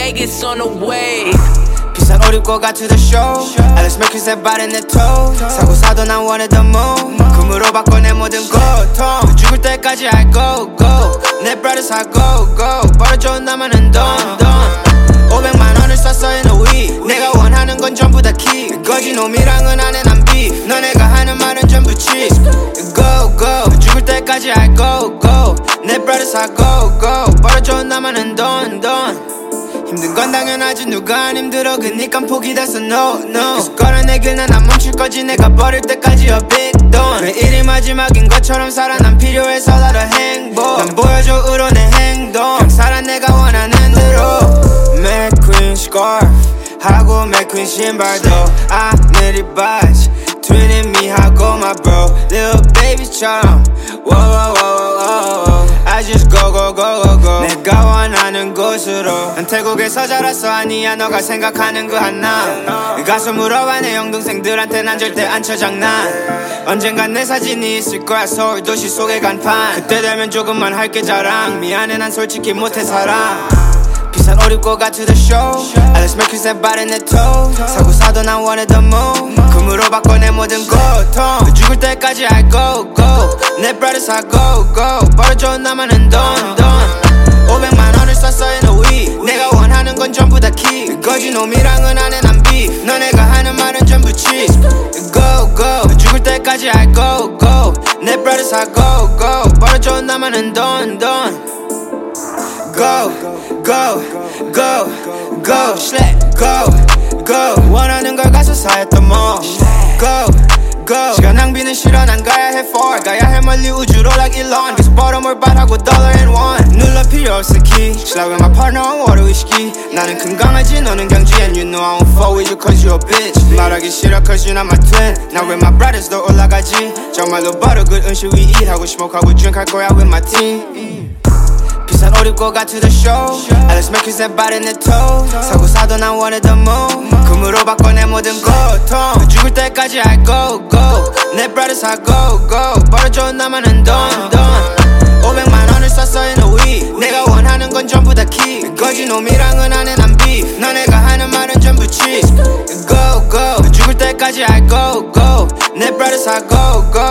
Vegas on the way. 비싼 옷 입고 가 to the show. Alex Mercury 새 발에 내 toe. 사고 사도 난 wanted the moon. 금으로 바꿔 내 모든 고통. 죽을 때까지 I go go. 내 브라더 사 go go. 벌어줘 나만은 돈 500만 원을 썼어 in a week. 내가 원하는 건 전부 다 키. 거지 놈이랑은 안 해 난 beef. 너네가 하는 말은 전부 cheap. Go go. 죽을 때까지 I go go. 내 브라더 사 go go. 벌어줘 나만은 돈 힘든 건 당연하지 누가 안 힘들어 그니까 포기됐어 no 계속 걸어내 길 난 안 멈출 거지 내가 버릴 때까지 a big don 매일이 마지막인 것처럼 살아 난 필요해서 나도 행복 난 보여줘 으로 내 행동 그냥 살아 내가 원하는 대로 McQueen scarf 하고 McQueen 신발도 하늘이 바지 Treating me 하고 my bro Little baby처럼 I just go go go go go 내가 원하는 곳으로 난 태국에서 자랐어 아니야 너가 생각하는 그 하나 가서 물어봐 내 영동생들한테 난 절대 안 쳐 장난 언젠간 내 사진이 있을 거야 서울 도시 속의 간판 그때 되면 조금만 할게 자랑 미안해 난 솔직히 못해 사랑 비싼 옷 입고 가 to the show Alex Mercury 새 발에 내 toe 사고 사도 난 wanted the moon 금으로 바꿔 내 모든 고통 죽을 때까지 I go go 내 브라더 사 go go 벌어줘 나만은 돈 500만 원을 썼어 in a week 내가 원하는 건 전부 다 키 거지 놈이랑은 안 해 난 beef 너네가 하는 말은 전부 cheap Go go 죽을 때까지 I go go 내 브라더 사 go go 벌어줘 나만은 돈 Go, go, go, go, go, go 원하는 걸 가서 사했던 뭐 Go, go 시간 낭비는 싫어 난 가야 해 far 가야 해 멀리 우주로 like Elon 계속 벌어 몰발하고 dollar and one 눌러 필요 없어 key She's like with my partner on water whiskey 나는 큰 강아지 너는 경지 and you know I won't fuck with you cause you a bitch 말하기 싫어 cause you're not my twin 나 with my brothers도 올라가지 정말로 버려 good 음식 we eat 하고 smoke하고 drink 할 거야 with my team 비싼 옷 입고 가 to the show Alex Mercury 새 발에 내 toe 사고 사도 난 wanted the moon 금으로 바꿔 내 모든 고통 죽을 때까지 I go go 내 브라더 사 go go 벌어줘 나만은 돈 500만 원을 썼어 in a week 내가 원하는 건 전부 다 키 거지 놈이랑은 안 해 난 beef 너네가 하는 말은 전부 cheap Go go 죽을 때까지 I go go 내 브라더 사 go go